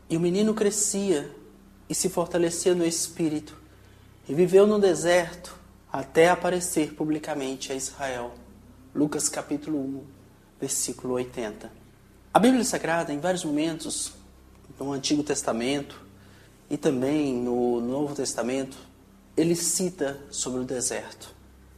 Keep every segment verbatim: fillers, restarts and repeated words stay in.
E o menino crescia e se fortalecia no espírito, e viveu no deserto até aparecer publicamente a Israel. Lucas capítulo um, versículo oitenta. A Bíblia Sagrada, em vários momentos, no Antigo Testamento e também no Novo Testamento, ele cita sobre o deserto.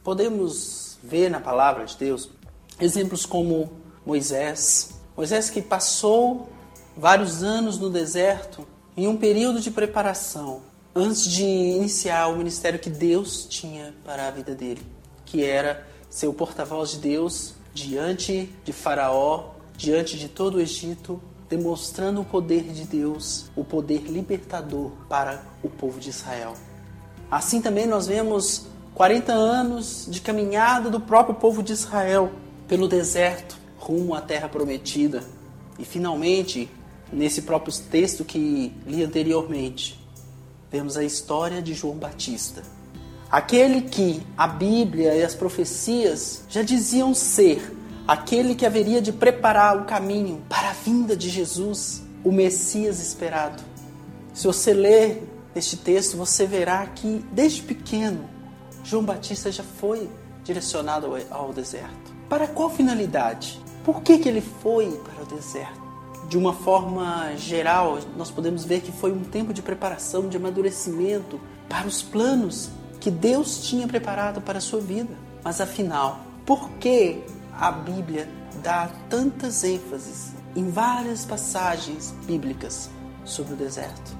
Podemos ver na palavra de Deus exemplos como Moisés. Moisés que passou vários anos no deserto em um período de preparação antes de iniciar o ministério que Deus tinha para a vida dele, que era ser o porta-voz de Deus diante de Faraó, diante de todo o Egito, demonstrando o poder de Deus, o poder libertador para o povo de Israel. Assim também nós vemos quarenta anos de caminhada do próprio povo de Israel pelo deserto, rumo à terra prometida. E finalmente, nesse próprio texto que li anteriormente, vemos a história de João Batista. Aquele que a Bíblia e as profecias já diziam ser aquele que haveria de preparar o caminho para a vinda de Jesus, o Messias esperado. Se você ler este texto, você verá que desde pequeno João Batista já foi direcionado ao deserto. Para qual finalidade? Por que que ele foi para o deserto? De uma forma geral, nós podemos ver que foi um tempo de preparação, de amadurecimento para os planos que Deus tinha preparado para a sua vida. Mas afinal, por que a Bíblia dá tantas ênfases em várias passagens bíblicas sobre o deserto?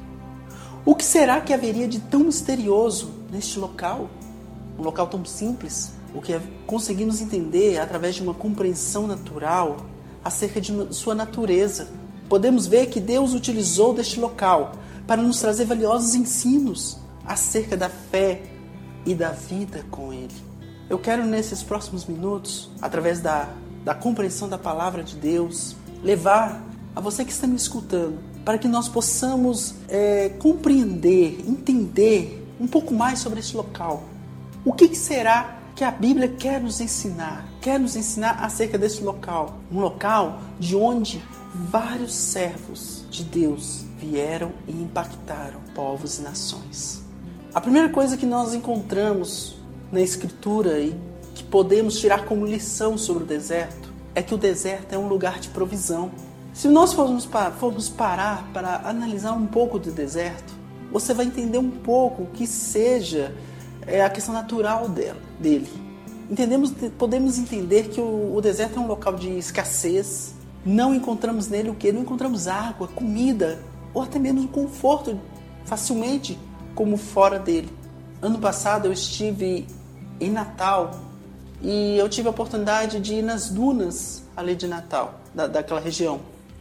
O que será que haveria de tão misterioso neste local? Um local tão simples? O que conseguimos entender através de uma compreensão natural acerca de sua natureza. Podemos ver que Deus utilizou deste local para nos trazer valiosos ensinos acerca da fé e da vida com Ele. Eu quero nesses próximos minutos, através da, da compreensão da palavra de Deus, levar a você que está me escutando, para que nós possamos é, compreender, entender um pouco mais sobre esse local. O que, que será que a Bíblia quer nos ensinar? Quer nos ensinar acerca desse local. Um local de onde vários servos de Deus vieram e impactaram povos e nações. A primeira coisa que nós encontramos na Escritura e que podemos tirar como lição sobre o deserto é que o deserto é um lugar de provisão. Se nós formos, formos parar para analisar um pouco do deserto, você vai entender um pouco o que seja é, a questão natural dela, dele. Entendemos, podemos entender que o, o deserto é um local de escassez. Não encontramos nele o quê? Não encontramos água, comida ou até mesmo conforto facilmente como fora dele. Ano passado eu estive em Natal e eu tive a oportunidade de ir nas dunas ali de Natal, da, daquela região.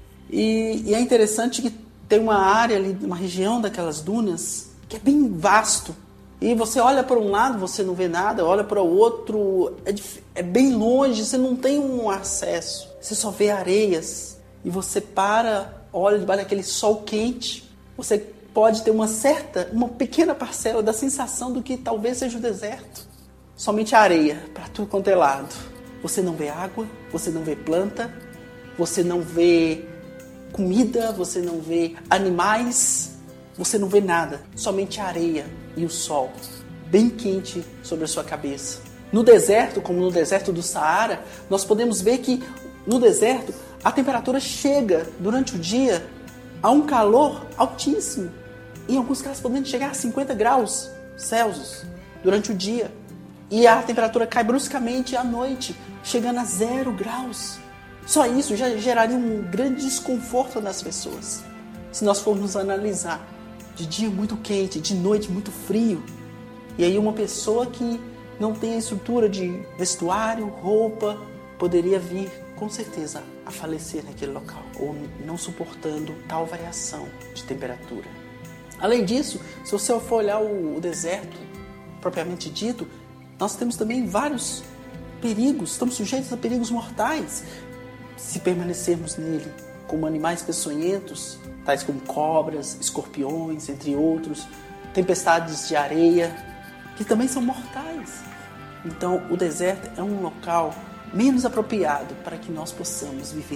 E, e é interessante que tem uma área ali, uma região daquelas dunas que é bem vasto. E você olha para um lado, você não vê nada, olha para o outro, é, é bem longe, você não tem um acesso. Você só vê areias e você para, olha debaixo daquele sol quente, você pode ter uma certa, uma pequena parcela da sensação do que talvez seja o deserto. Somente areia para tudo quanto é lado. Você não vê água, você não vê planta, você não vê comida, você não vê animais, você não vê nada. Somente areia e o sol bem quente sobre a sua cabeça. No deserto, como no deserto do Saara, nós podemos ver que no deserto a temperatura chega durante o dia a um calor altíssimo. Em alguns casos podendo chegar a cinquenta graus Celsius durante o dia. E a temperatura cai bruscamente à noite, chegando a zero graus. Só isso já geraria um grande desconforto nas pessoas. Se nós formos analisar, de dia muito quente, de noite muito frio. E aí uma pessoa que não tem a estrutura de vestuário, roupa, poderia vir com certeza a falecer naquele local, ou não suportando tal variação de temperatura. Além disso, se você for olhar o deserto, propriamente dito, nós temos também vários perigos, estamos sujeitos a perigos mortais se permanecermos nele, como animais peçonhentos, tais como cobras, escorpiões, entre outros, tempestades de areia, que também são mortais. Então, o deserto é um local menos apropriado para que nós possamos viver.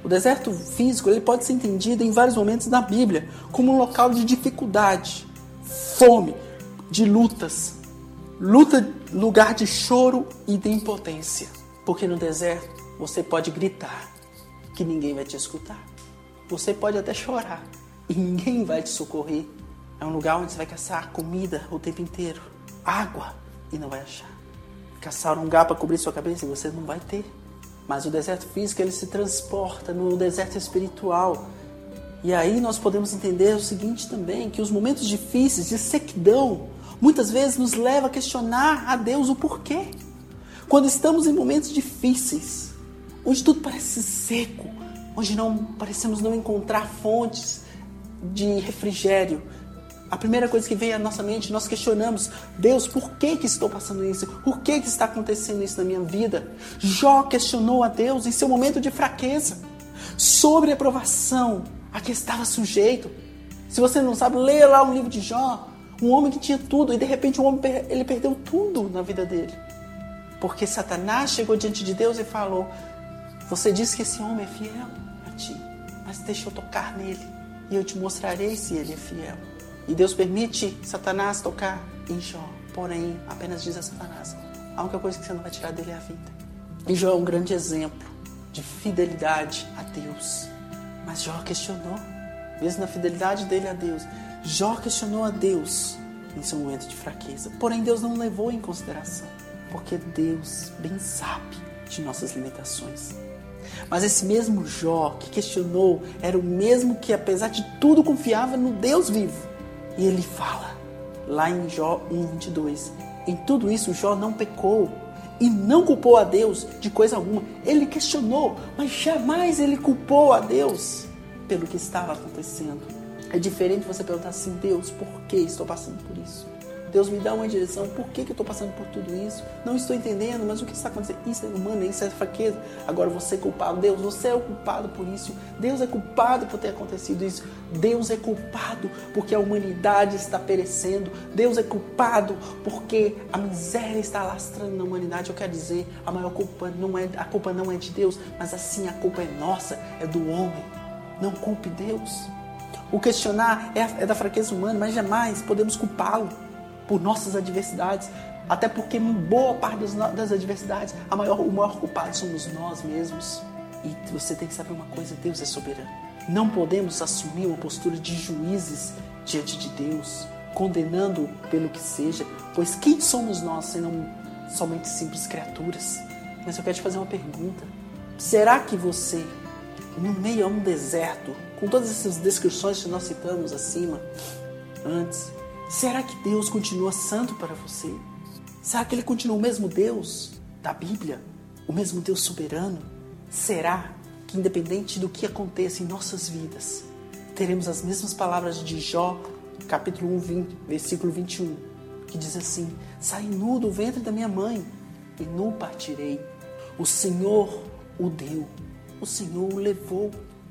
O deserto físico ele pode ser entendido em vários momentos da Bíblia como um local de dificuldade, fome, de lutas, luta, lugar de choro e de impotência. Porque no deserto você pode gritar que ninguém vai te escutar. Você pode até chorar e ninguém vai te socorrer. É um lugar onde você vai caçar comida o tempo inteiro, água e não vai achar. Caçar um lugar para cobrir sua cabeça e você não vai ter. Mas o deserto físico ele se transporta no deserto espiritual. E aí nós podemos entender o seguinte também, que os momentos difíceis de sequidão muitas vezes nos levam a questionar a Deus o porquê. Quando estamos em momentos difíceis, onde tudo parece seco, onde não parecemos não encontrar fontes de refrigério, a primeira coisa que vem à nossa mente, nós questionamos: Deus, por que que estou passando isso? Por que que está acontecendo isso na minha vida? Jó questionou a Deus em seu momento de fraqueza, sobre a provação a que estava sujeito. Se você não sabe, leia lá o livro de Jó, um homem que tinha tudo e de repente um homem ele perdeu tudo na vida dele. Porque Satanás chegou diante de Deus e falou: você disse que esse homem é fiel a ti, mas deixa eu tocar nele e eu te mostrarei se ele é fiel. E Deus permite Satanás tocar em Jó. Porém, apenas diz a Satanás: a única coisa que você não vai tirar dele é a vida. E Jó é um grande exemplo de fidelidade a Deus. Mas Jó questionou, mesmo na fidelidade dele a Deus, Jó questionou a Deus em seu momento de fraqueza. Porém, Deus não levou em consideração, porque Deus bem sabe de nossas limitações. Mas esse mesmo Jó que questionou era o mesmo que, apesar de tudo, confiava no Deus vivo. E ele fala, lá em Jó um, vinte e dois, em tudo isso Jó não pecou e não culpou a Deus de coisa alguma. Ele questionou, mas jamais ele culpou a Deus pelo que estava acontecendo. É diferente você perguntar assim: Deus, por que estou passando por isso? Deus, me dá uma direção, por que, que eu estou passando por tudo isso? Não estou entendendo, mas o que está acontecendo? Isso é humano, isso é fraqueza. Agora você é culpado. Deus, você é o culpado por isso. Deus é culpado por ter acontecido isso. Deus é culpado porque a humanidade está perecendo. Deus é culpado porque a miséria está alastrando na humanidade. Eu quero dizer, a maior culpa não é, a culpa não é de Deus, mas assim a culpa é nossa, é do homem. Não culpe Deus. O questionar é, é da fraqueza humana, mas jamais podemos culpá-lo por nossas adversidades, até porque em boa parte das, das adversidades a maior, o maior culpado somos nós mesmos. E você tem que saber uma coisa: Deus é soberano. Não podemos assumir uma postura de juízes diante de Deus, condenando pelo que seja, pois quem somos nós senão somente simples criaturas? Mas eu quero te fazer uma pergunta: será que você, no meio a um deserto, com todas essas descrições que nós citamos acima, antes, será que Deus continua santo para você? Será que Ele continua o mesmo Deus da Bíblia? O mesmo Deus soberano? Será que, independente do que aconteça em nossas vidas, teremos as mesmas palavras de Jó, capítulo um, vinte, versículo vinte e um, que diz assim: saí nu do ventre da minha mãe e nu partirei. O Senhor o deu, o Senhor o levou.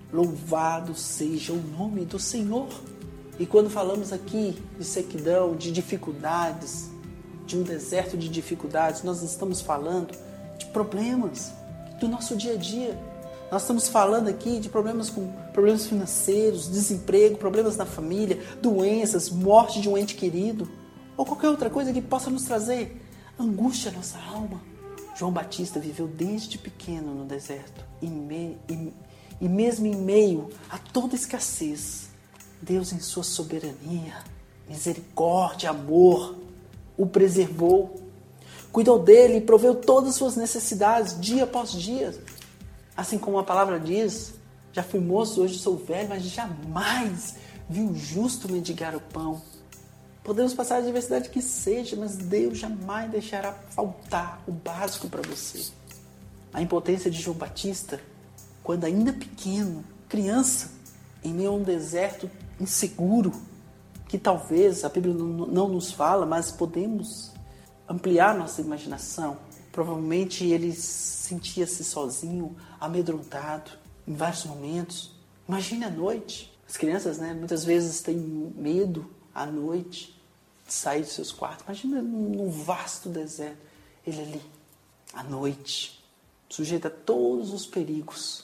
Louvado seja o nome do Senhor. E quando falamos aqui de sequidão, de dificuldades, de um deserto de dificuldades, nós estamos falando de problemas do nosso dia a dia. Nós estamos falando aqui de problemas com problemas financeiros, desemprego, problemas na família, doenças, morte de um ente querido, ou qualquer outra coisa que possa nos trazer angústia à nossa alma. João Batista viveu desde pequeno no deserto e, me, e, e mesmo em meio a toda escassez, Deus, em sua soberania, misericórdia, amor, o preservou, cuidou dele e proveu todas as suas necessidades, dia após dia. Assim como a palavra diz: já fui moço, hoje sou velho, mas jamais vi o justo mendigar o pão. Podemos passar a adversidade que seja, mas Deus jamais deixará faltar o básico para você. A impotência de João Batista, quando ainda pequeno, criança, em meio a um deserto inseguro, que talvez a Bíblia não nos fala, mas podemos ampliar nossa imaginação. Provavelmente ele sentia-se sozinho, amedrontado, em vários momentos. Imagine a noite. As crianças, né, muitas vezes têm medo à noite de sair dos seus quartos. Imagina num vasto deserto, ele ali, à noite, sujeito a todos os perigos.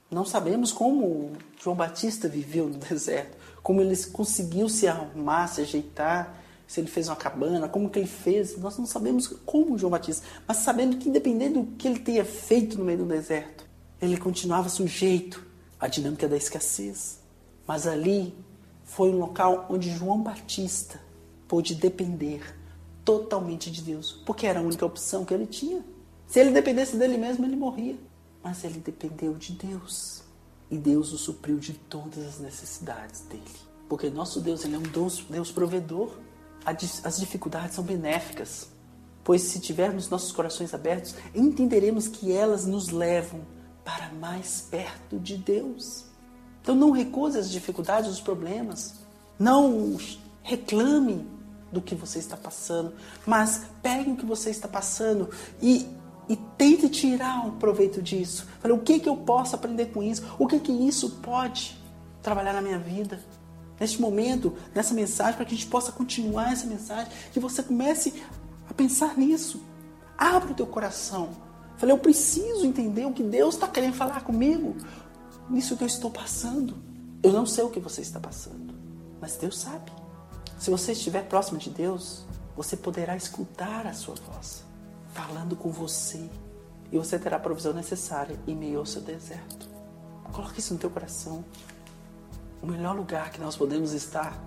Não sabemos como João Batista viveu no deserto, como ele conseguiu se arrumar, se ajeitar, se ele fez uma cabana, como que ele fez. Nós não sabemos como João Batista, mas sabemos que independente do que ele tenha feito no meio do deserto, ele continuava sujeito à dinâmica da escassez. Mas ali foi um local onde João Batista pôde depender totalmente de Deus, porque era a única opção que ele tinha. Se ele dependesse dele mesmo, ele morria. Mas ele dependeu de Deus. E Deus o supriu de todas as necessidades dele. Porque nosso Deus, ele é um Deus, Deus provedor. As dificuldades são benéficas. Pois se tivermos nossos corações abertos, entenderemos que elas nos levam para mais perto de Deus. Então não recuse as dificuldades, os problemas. Não reclame do que você está passando. Mas pegue o que você está passando e... E tente tirar um proveito disso. Falei, o que, que eu posso aprender com isso? O que, que isso pode trabalhar na minha vida? Neste momento, nessa mensagem, para que a gente possa continuar essa mensagem, que você comece a pensar nisso. Abra o teu coração. Falei, eu preciso entender o que Deus está querendo falar comigo. Nisso que eu estou passando. Eu não sei o que você está passando, mas Deus sabe. Se você estiver próximo de Deus, você poderá escutar a sua voz falando com você, e você terá a provisão necessária em meio ao seu deserto. Coloque isso no teu coração. O melhor lugar que nós podemos estar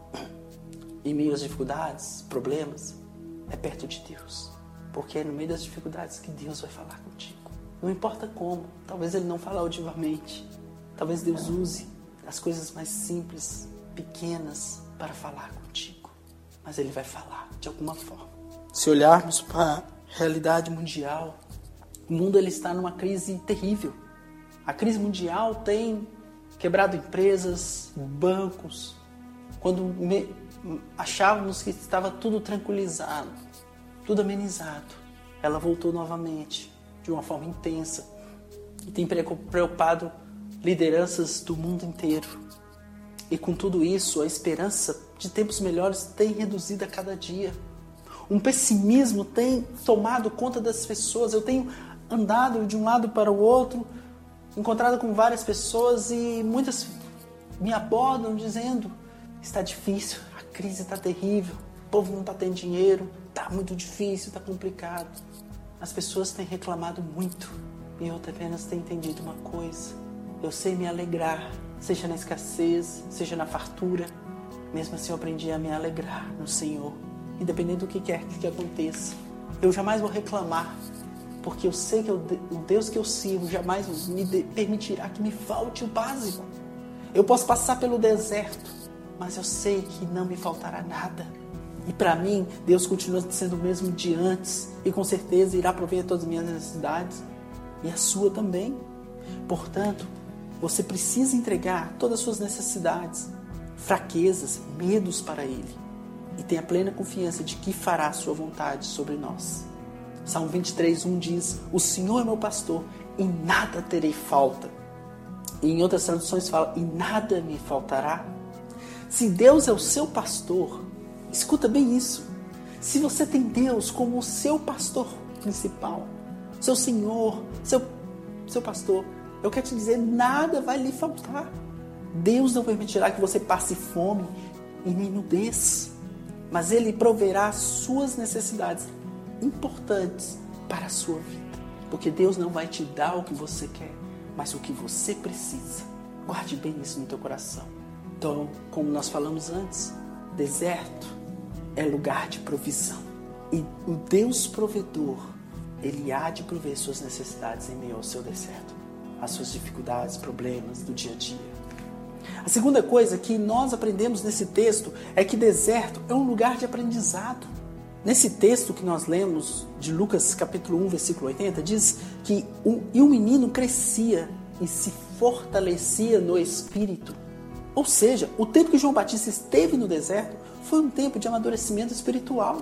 em meio às dificuldades, problemas, é perto de Deus, porque é no meio das dificuldades que Deus vai falar contigo. Não importa como, talvez Ele não fale audivamente, talvez Deus use as coisas mais simples, pequenas, para falar contigo, mas Ele vai falar de alguma forma. Se olharmos para realidade mundial, o mundo ele está numa crise terrível. A crise mundial tem quebrado empresas, bancos. Quando me, achávamos que estava tudo tranquilizado, tudo amenizado, ela voltou novamente de uma forma intensa e tem preocupado lideranças do mundo inteiro. E com tudo isso, a esperança de tempos melhores tem reduzido a cada dia. Um pessimismo tem tomado conta das pessoas. Eu tenho andado de um lado para o outro, encontrado com várias pessoas e muitas me abordam dizendo: está difícil, a crise está terrível, o povo não está tendo dinheiro, está muito difícil, está complicado. As pessoas têm reclamado muito e eu apenas tenho entendido uma coisa: eu sei me alegrar, seja na escassez, seja na fartura. Mesmo assim eu aprendi a me alegrar no Senhor. Independente do que quer que aconteça, eu jamais vou reclamar, porque eu sei que o Deus que eu sirvo jamais me permitirá que me falte o básico. Eu posso passar pelo deserto, mas eu sei que não me faltará nada. E para mim, Deus continua sendo o mesmo de antes e com certeza irá prover todas as minhas necessidades e a sua também. Portanto, você precisa entregar todas as suas necessidades, fraquezas, medos para Ele. E tenha plena confiança de que fará a sua vontade sobre nós. Salmo vinte e três, um diz: o Senhor é meu pastor, e nada terei falta. E em outras traduções fala: e nada me faltará. Se Deus é o seu pastor, escuta bem isso. Se você tem Deus como o seu pastor principal, seu Senhor, seu, seu pastor, eu quero te dizer, nada vai lhe faltar. Deus não permitirá que você passe fome e nem nudez, mas Ele proverá as suas necessidades importantes para a sua vida. Porque Deus não vai te dar o que você quer, mas o que você precisa. Guarde bem isso no teu coração. Então, como nós falamos antes, deserto é lugar de provisão. E o Deus provedor, Ele há de prover suas necessidades em meio ao seu deserto, as suas dificuldades, problemas do dia a dia. A segunda coisa que nós aprendemos nesse texto é que deserto é um lugar de aprendizado. Nesse texto que nós lemos de Lucas capítulo um, versículo oitenta, diz que um, e o menino crescia e se fortalecia no espírito. Ou seja, o tempo que João Batista esteve no deserto foi um tempo de amadurecimento espiritual.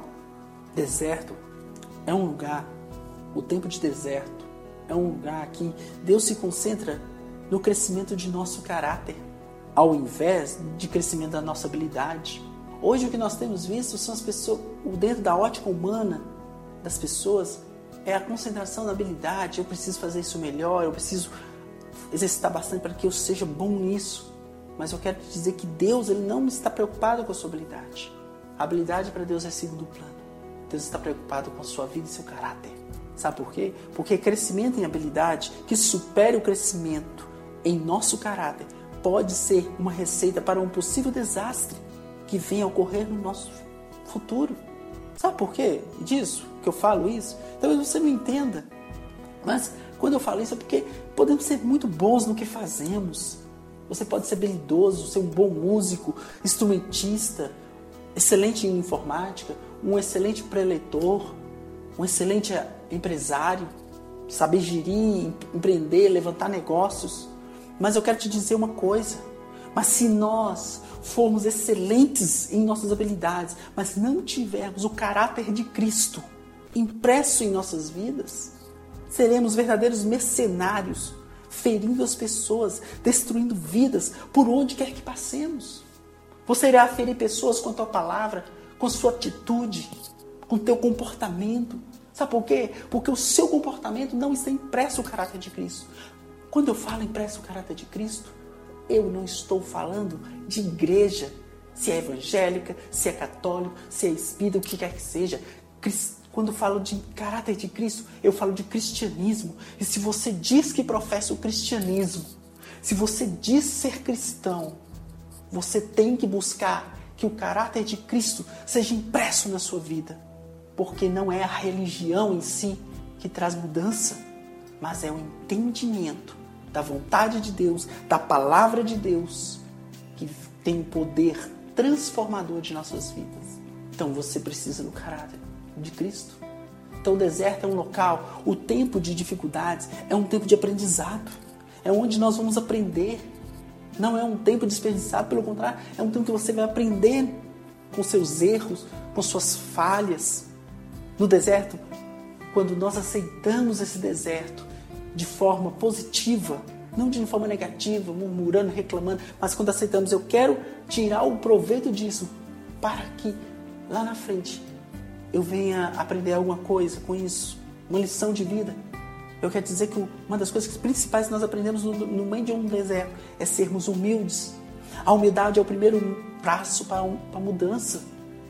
Deserto é um lugar, o tempo de deserto é um lugar que Deus se concentra no crescimento de nosso caráter, ao invés de crescimento da nossa habilidade. Hoje o que nós temos visto são as pessoas, dentro da ótica humana das pessoas, é a concentração na habilidade. Eu preciso fazer isso melhor, eu preciso exercitar bastante para que eu seja bom nisso. Mas eu quero te dizer que Deus, Ele não está preocupado com a sua habilidade. A habilidade para Deus é segundo plano. Deus está preocupado com a sua vida e seu caráter. Sabe por quê? Porque crescimento em habilidade que supere o crescimento em nosso caráter pode ser uma receita para um possível desastre que venha a ocorrer no nosso futuro. Sabe por quê disso? Que eu falo isso? Talvez você não entenda. Mas quando eu falo isso é porque podemos ser muito bons no que fazemos. Você pode ser habilidoso, ser um bom músico, instrumentista, excelente em informática, um excelente preleitor, um excelente empresário, saber gerir, empreender, levantar negócios. Mas eu quero te dizer uma coisa. Mas se nós formos excelentes em nossas habilidades, mas não tivermos o caráter de Cristo impresso em nossas vidas, seremos verdadeiros mercenários, ferindo as pessoas, destruindo vidas por onde quer que passemos. Você irá ferir pessoas com a tua palavra, com a sua atitude, com o teu comportamento. Sabe por quê? Porque o seu comportamento não está impresso o caráter de Cristo. Quando eu falo impresso o caráter de Cristo, eu não estou falando de igreja, se é evangélica, se é católico, se é espírita, o que quer que seja. Quando eu falo de caráter de Cristo, eu falo de cristianismo. E se você diz que professa o cristianismo, se você diz ser cristão, você tem que buscar que o caráter de Cristo seja impresso na sua vida. Porque não é a religião em si que traz mudança, mas é o entendimento da vontade de Deus, da palavra de Deus, que tem o poder transformador de nossas vidas. Então você precisa do caráter de Cristo. Então o deserto é um local, o tempo de dificuldades é um tempo de aprendizado. É onde nós vamos aprender. Não é um tempo desperdiçado, pelo contrário, é um tempo que você vai aprender com seus erros, com suas falhas. No deserto, quando nós aceitamos esse deserto de forma positiva, não de forma negativa, murmurando, reclamando, mas quando aceitamos, eu quero tirar o proveito disso para que lá na frente eu venha aprender alguma coisa com isso, uma lição de vida. Eu quero dizer que uma das coisas principais que nós aprendemos no, no meio de um deserto é sermos humildes. A humildade é o primeiro passo para, um, para a mudança.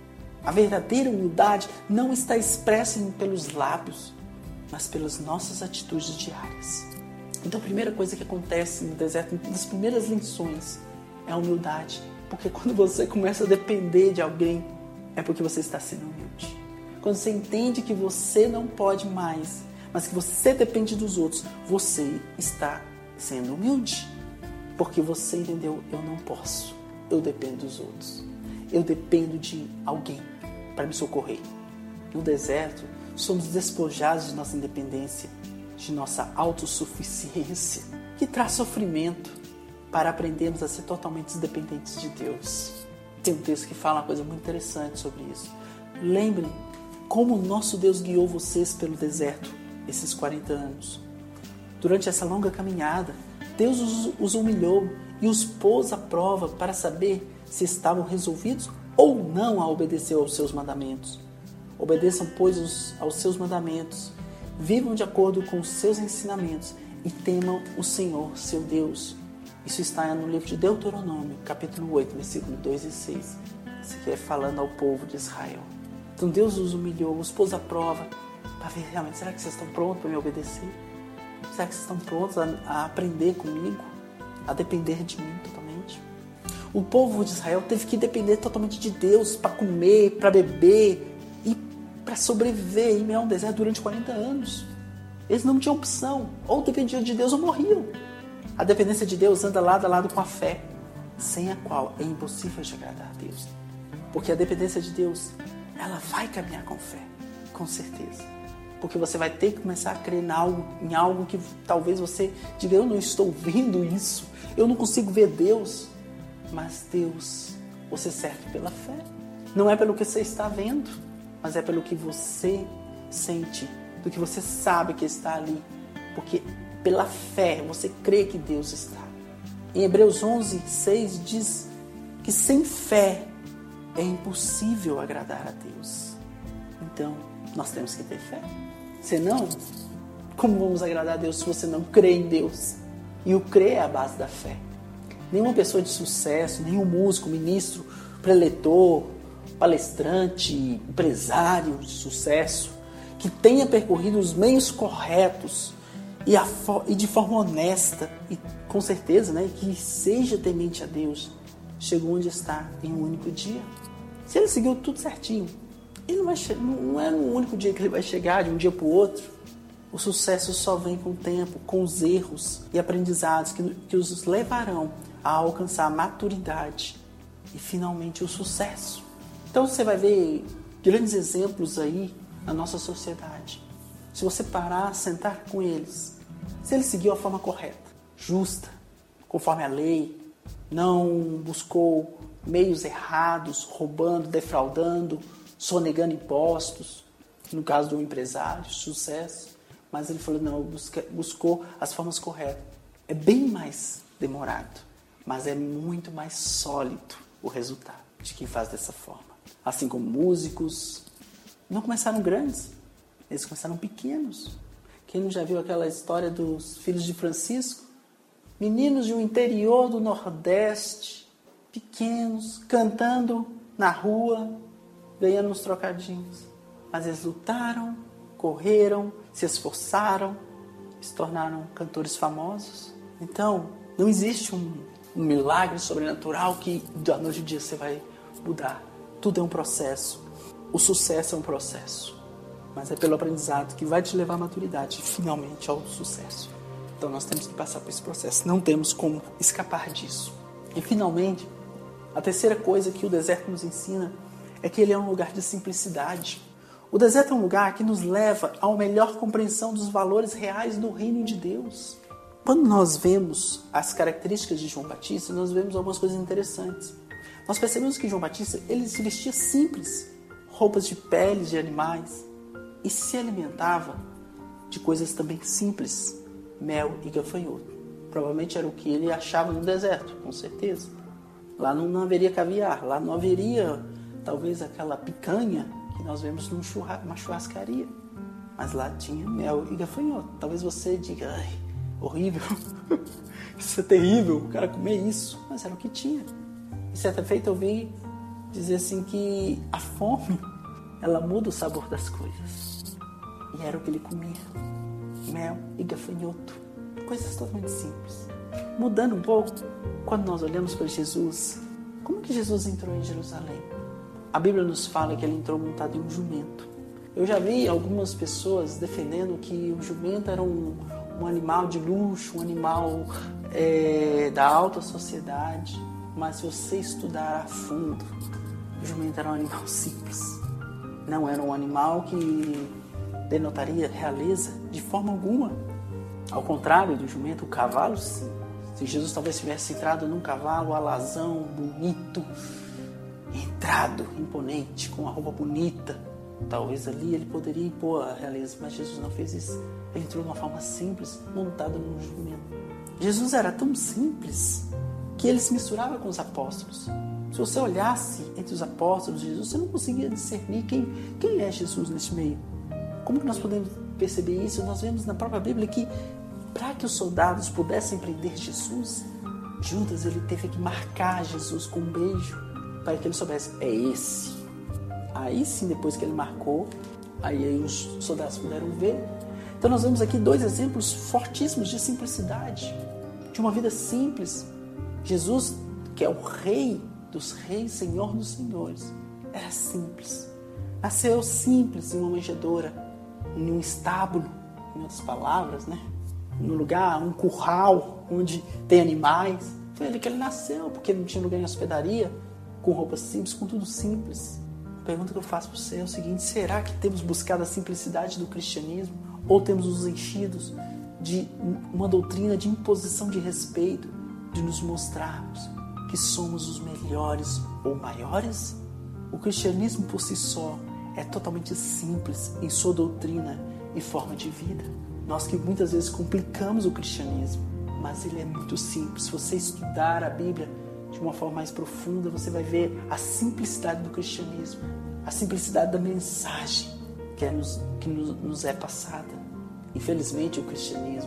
A verdadeira humildade não está expressa pelos lábios, mas pelas nossas atitudes diárias. Então a primeira coisa que acontece no deserto, uma das primeiras lições, é a humildade. Porque quando você começa a depender de alguém, é porque você está sendo humilde. Quando você entende que você não pode mais, mas que você depende dos outros, você está sendo humilde. Porque você entendeu, eu não posso, eu dependo dos outros. Eu dependo de alguém para me socorrer. No deserto, somos despojados de nossa independência, de nossa autossuficiência, que traz sofrimento para aprendermos a ser totalmente dependentes de Deus. Tem um texto que fala uma coisa muito interessante sobre isso. Lembrem como o nosso Deus guiou vocês pelo deserto esses quarenta anos. Durante essa longa caminhada, Deus os, os humilhou e os pôs à prova para saber se estavam resolvidos ou não a obedecer aos seus mandamentos. Obedeçam, pois, os, aos seus mandamentos, vivam de acordo com os seus ensinamentos e temam o Senhor, seu Deus. Isso está no livro de Deuteronômio, capítulo oito, versículos dois e seis. Isso aqui é falando ao povo de Israel. Então Deus os humilhou, os pôs à prova para ver realmente, será que vocês estão prontos para me obedecer? Será que vocês estão prontos a, a aprender comigo? A depender de mim totalmente? O povo de Israel teve que depender totalmente de Deus para comer, para beber e para sobreviver em meio a um deserto durante quarenta anos. Eles não tinham opção. Ou dependiam de Deus ou morriam. A dependência de Deus anda lado a lado com a fé, sem a qual é impossível de agradar a Deus. Porque a dependência de Deus, ela vai caminhar com fé, com certeza. Porque você vai ter que começar a crer em algo, em algo que talvez você diga, eu não estou vendo isso, eu não consigo ver Deus. Mas Deus, você serve pela fé. Não é pelo que você está vendo, mas é pelo que você sente, do que você sabe que está ali. Porque pela fé você crê que Deus está. Em Hebreus onze, seis diz que sem fé é impossível agradar a Deus. Então, nós temos que ter fé. Senão, como vamos agradar a Deus se você não crê em Deus? E o crer é a base da fé. Nenhuma pessoa de sucesso, nenhum músico, ministro, preletor, palestrante, empresário de sucesso, que tenha percorrido os meios corretos e, a, e de forma honesta, e com certeza, né, que seja temente a Deus, chegou onde está em um único dia. Se ele seguiu tudo certinho, ele não, vai, não é no único dia que ele vai chegar, de um dia para o outro. O sucesso só vem com o tempo, com os erros e aprendizados que, que os levarão a alcançar a maturidade e finalmente o sucesso. Então você vai ver grandes exemplos aí na nossa sociedade. Se você parar, sentar com eles, se ele seguiu a forma correta, justa, conforme a lei, não buscou meios errados, roubando, defraudando, sonegando impostos, no caso do empresário, sucesso, mas ele falou, não, busca, buscou as formas corretas. É bem mais demorado, mas é muito mais sólido o resultado de quem faz dessa forma. Assim como músicos, não começaram grandes, eles começaram pequenos. Quem não já viu aquela história dos filhos de Francisco? Meninos de um interior do Nordeste, pequenos, cantando na rua, ganhando uns trocadinhos. Mas eles lutaram, correram, se esforçaram, se tornaram cantores famosos. Então, não existe um, um milagre sobrenatural que da noite ao dia você vai mudar. Tudo é um processo. O sucesso é um processo. Mas é pelo aprendizado que vai te levar à maturidade e finalmente ao sucesso. Então nós temos que passar por esse processo. Não temos como escapar disso. E finalmente, a terceira coisa que o deserto nos ensina é que ele é um lugar de simplicidade. O deserto é um lugar que nos leva a uma melhor compreensão dos valores reais do reino de Deus. Quando nós vemos as características de João Batista, nós vemos algumas coisas interessantes. Nós percebemos que João Batista, ele se vestia simples, roupas de peles de animais, e se alimentava de coisas também simples, mel e gafanhoto. Provavelmente era o que ele achava no deserto, com certeza. Lá não, não haveria caviar, lá não haveria talvez aquela picanha que nós vemos numa churra, churrascaria. Mas lá tinha mel e gafanhoto. Talvez você diga, ai, horrível, isso é terrível, o cara comer isso. Mas era o que tinha. E certa feita eu vi dizer assim que a fome, ela muda o sabor das coisas. E era o que ele comia, mel e gafanhoto, coisas totalmente simples. Mudando um pouco, quando nós olhamos para Jesus, como que Jesus entrou em Jerusalém? A Bíblia nos fala que ele entrou montado em um jumento. Eu já vi algumas pessoas defendendo que o jumento era um, um animal de luxo, um animal é, da alta sociedade, mas se você estudar a fundo, o jumento era um animal simples. Não era um animal que denotaria realeza de forma alguma. Ao contrário do jumento, o cavalo sim. Se Jesus talvez tivesse entrado num cavalo alazão, bonito, entrado, imponente, com uma roupa bonita, talvez ali ele poderia impor a realeza, mas Jesus não fez isso. Ele entrou de uma forma simples, montado num jumento. Jesus era tão simples que ele se misturava com os apóstolos. Se você olhasse entre os apóstolos de Jesus, você não conseguia discernir quem, quem é Jesus nesse meio. Como que nós podemos perceber isso? Nós vemos na própria Bíblia que para que os soldados pudessem prender Jesus, Judas ele teve que marcar Jesus com um beijo para que ele soubesse, é esse. Aí sim, depois que ele marcou, aí, aí os soldados puderam ver. Então nós vemos aqui dois exemplos fortíssimos de simplicidade, de uma vida simples. Jesus, que é o rei dos reis, senhor dos senhores, era simples. Nasceu simples em uma manjedoura, em um estábulo, em outras palavras, né? Num lugar, um curral, onde tem animais. Foi ali que ele nasceu, porque não tinha lugar em hospedaria, com roupas simples, com tudo simples. A pergunta que eu faço para você é o seguinte, será que temos buscado a simplicidade do cristianismo? Ou temos nos enchidos de uma doutrina de imposição de respeito, de nos mostrarmos que somos os melhores ou maiores? O cristianismo por si só é totalmente simples em sua doutrina e forma de vida. Nós que muitas vezes complicamos o cristianismo, mas ele é muito simples. Se você estudar a Bíblia de uma forma mais profunda, você vai ver a simplicidade do cristianismo, a simplicidade da mensagem que, é nos, que nos, nos é passada. Infelizmente o cristianismo,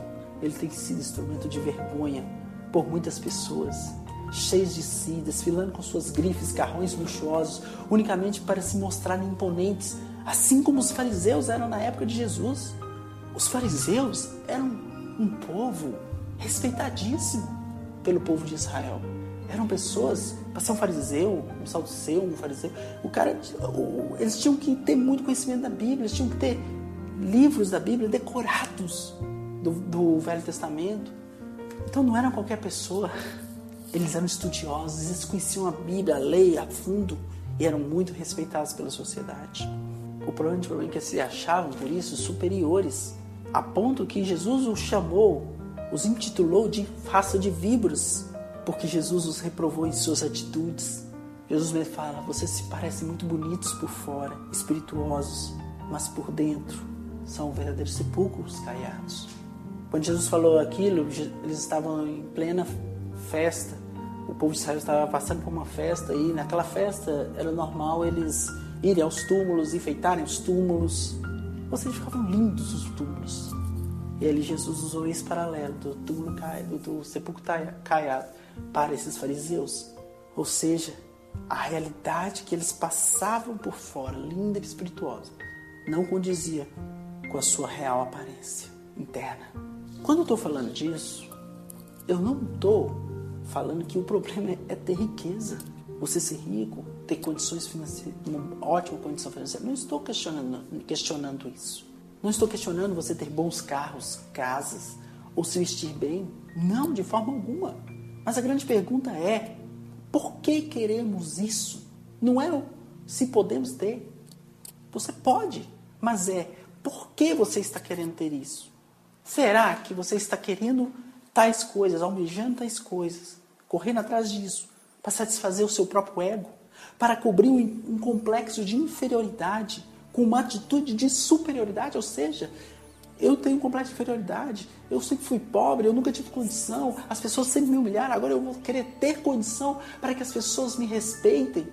ele tem sido instrumento de vergonha por muitas pessoas, cheios de si, desfilando com suas grifes, carrões luxuosos, unicamente para se mostrarem imponentes, assim como os fariseus eram na época de Jesus. Os fariseus eram um povo respeitadíssimo pelo povo de Israel. Eram pessoas, para ser um fariseu, um saduceu, um fariseu, o cara, eles tinham que ter muito conhecimento da Bíblia, eles tinham que ter livros da Bíblia decorados do, do Velho Testamento. Então não eram qualquer pessoa, eles eram estudiosos, eles conheciam a Bíblia, a lei a fundo e eram muito respeitados pela sociedade. O problema, o problema é que eles se achavam, por isso, superiores, a ponto que Jesus os chamou, os intitulou de raça de víboras, porque Jesus os reprovou em suas atitudes. Jesus me fala, vocês se parecem muito bonitos por fora, espirituosos, mas por dentro são verdadeiros sepulcros caiados. Quando Jesus falou aquilo, eles estavam em plena festa, o povo de Israel estava passando por uma festa e naquela festa era normal eles irem aos túmulos, enfeitarem os túmulos, ou seja, ficavam lindos os túmulos. E ali Jesus usou esse paralelo do túmulo caiado, do sepulcro caiado para esses fariseus. Ou seja, a realidade que eles passavam por fora, linda e espirituosa, não condizia com a sua real aparência interna. Quando eu estou falando disso, eu não estou falando que o problema é ter riqueza, você ser rico, ter condições financeiras, uma ótima condição financeira. Não estou questionando, questionando isso. Não estou questionando você ter bons carros, casas, ou se vestir bem. Não, de forma alguma. Mas a grande pergunta é, por que queremos isso? Não é se podemos ter. Você pode, mas é, por que você está querendo ter isso? Será que você está querendo tais coisas, almejando tais coisas, correndo atrás disso, para satisfazer o seu próprio ego, para cobrir um complexo de inferioridade, com uma atitude de superioridade, ou seja, eu tenho um complexo de inferioridade, eu sempre fui pobre, eu nunca tive condição, as pessoas sempre me humilharam, agora eu vou querer ter condição para que as pessoas me respeitem.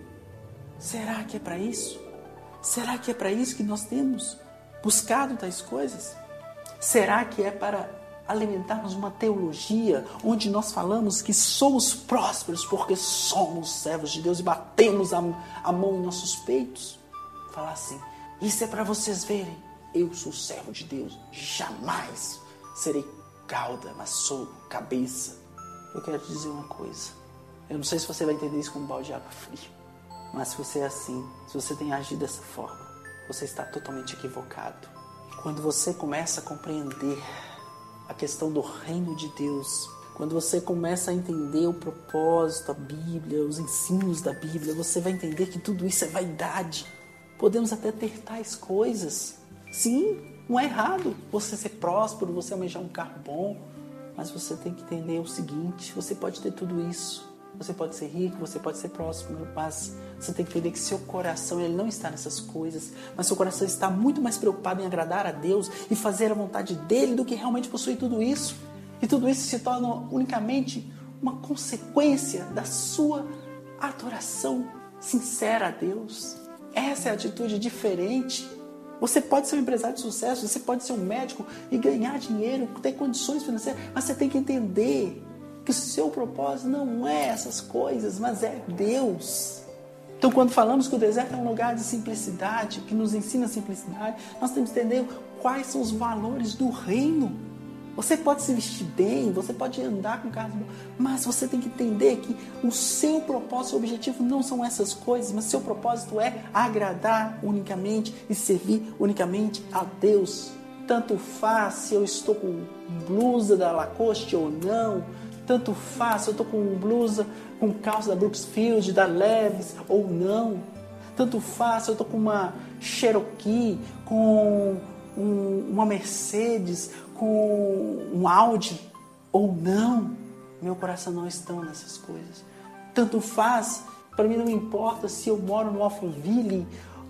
Será que é para isso? Será que é para isso que nós temos buscado tais coisas? Será que é para alimentarmos uma teologia onde nós falamos que somos prósperos porque somos servos de Deus e batemos a, a mão em nossos peitos? Falar assim, isso é para vocês verem, eu sou servo de Deus, jamais serei cauda, mas sou cabeça. Eu quero te dizer uma coisa, eu não sei se você vai entender isso com um balde de água fria, mas se você é assim, se você tem agido dessa forma, você está totalmente equivocado. Quando você começa a compreender a questão do reino de Deus, quando você começa a entender o propósito, a Bíblia, os ensinos da Bíblia, você vai entender que tudo isso é vaidade. Podemos até ter tais coisas. Sim, não é errado você ser próspero, você almejar um carro bom, mas você tem que entender o seguinte, você pode ter tudo isso, você pode ser rico, você pode ser próspero, mas você tem que entender que seu coração ele não está nessas coisas, mas seu coração está muito mais preocupado em agradar a Deus e fazer a vontade dele do que realmente possuir tudo isso. E tudo isso se torna unicamente uma consequência da sua adoração sincera a Deus. Essa é a atitude diferente. Você pode ser um empresário de sucesso, você pode ser um médico e ganhar dinheiro, ter condições financeiras, mas você tem que entender que o seu propósito não é essas coisas, mas é Deus. Então, quando falamos que o deserto é um lugar de simplicidade, que nos ensina a simplicidade, nós temos que entender quais são os valores do reino. Você pode se vestir bem, você pode andar com carro bom, mas você tem que entender que o seu propósito, o objetivo não são essas coisas, mas seu propósito é agradar unicamente e servir unicamente a Deus. Tanto faz se eu estou com blusa da Lacoste ou não, tanto faz se eu estou com blusa, com calça da Brooksfield, da Levi's ou não, tanto faz se eu estou com uma Cherokee, com um, uma Mercedes, com um Audi ou não, meu coração não está nessas coisas. Tanto faz, para mim não importa se eu moro no Alphaville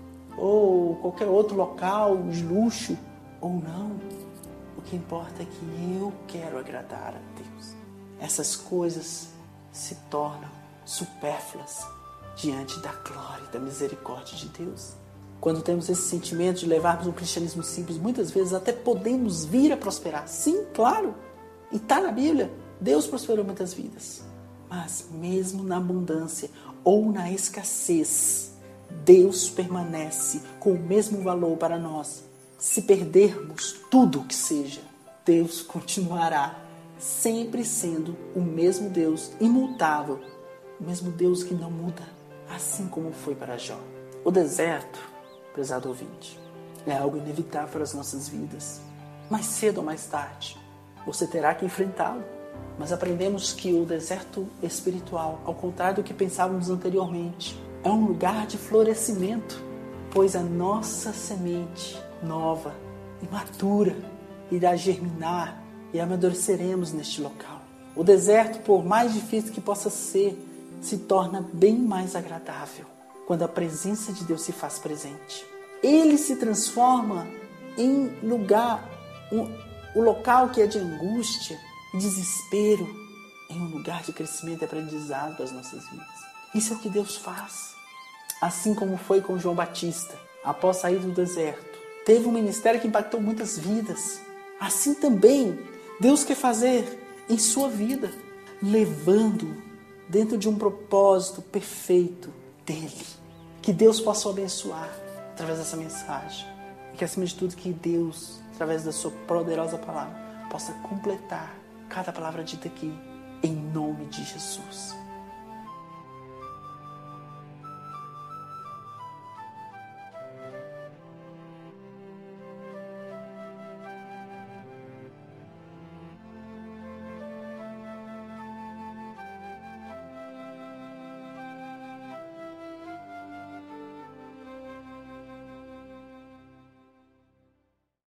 ou qualquer outro local de luxo ou não. O que importa é que eu quero agradar a Deus. Essas coisas se tornam supérfluas diante da glória e da misericórdia de Deus. Quando temos esse sentimento de levarmos um cristianismo simples, muitas vezes até podemos vir a prosperar. Sim, claro. E está na Bíblia, Deus prosperou muitas vidas. Mas mesmo na abundância ou na escassez, Deus permanece com o mesmo valor para nós. Se perdermos tudo o que seja, Deus continuará sempre sendo o mesmo Deus imutável, o mesmo Deus que não muda, assim como foi para Jó. O deserto, prezado ouvinte, é algo inevitável para as nossas vidas. Mais cedo ou mais tarde, você terá que enfrentá-lo. Mas aprendemos que o deserto espiritual, ao contrário do que pensávamos anteriormente, é um lugar de florescimento, pois a nossa semente nova, imatura, irá germinar e amadureceremos neste local. O deserto, por mais difícil que possa ser, se torna bem mais agradável quando a presença de Deus se faz presente. Ele se transforma em lugar, um, o local que é de angústia e desespero, em um lugar de crescimento e aprendizado para as nossas vidas. Isso é o que Deus faz. Assim como foi com João Batista, após sair do deserto, teve um ministério que impactou muitas vidas. Assim também, Deus quer fazer em sua vida, levando dentro de um propósito perfeito dele. Que Deus possa o abençoar através dessa mensagem. E que, acima de tudo, que Deus, através da sua poderosa palavra, possa completar cada palavra dita aqui, em nome de Jesus.